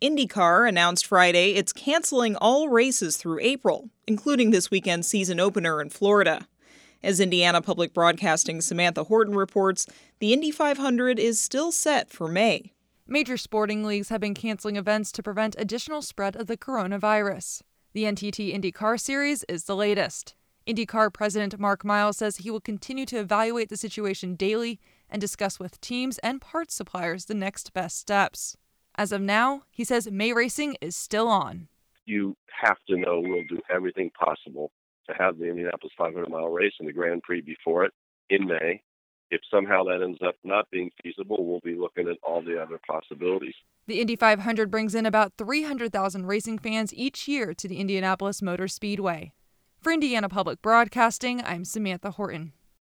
IndyCar announced Friday it's canceling all races through April, including this weekend's season opener in Florida. As Indiana Public Broadcasting's Samantha Horton reports, the Indy 500 is still set for May. Major sporting leagues have been canceling events to prevent additional spread of the coronavirus. The NTT IndyCar Series is the latest. IndyCar President Mark Miles says he will continue to evaluate the situation daily and discuss with teams and parts suppliers the next best steps. As of now, he says May racing is still on. You have to know we'll do everything possible to have the Indianapolis 500-mile race and the Grand Prix before it in May. If somehow that ends up not being feasible, we'll be looking at all the other possibilities. The Indy 500 brings in about 300,000 racing fans each year to the Indianapolis Motor Speedway. For Indiana Public Broadcasting, I'm Samantha Horton.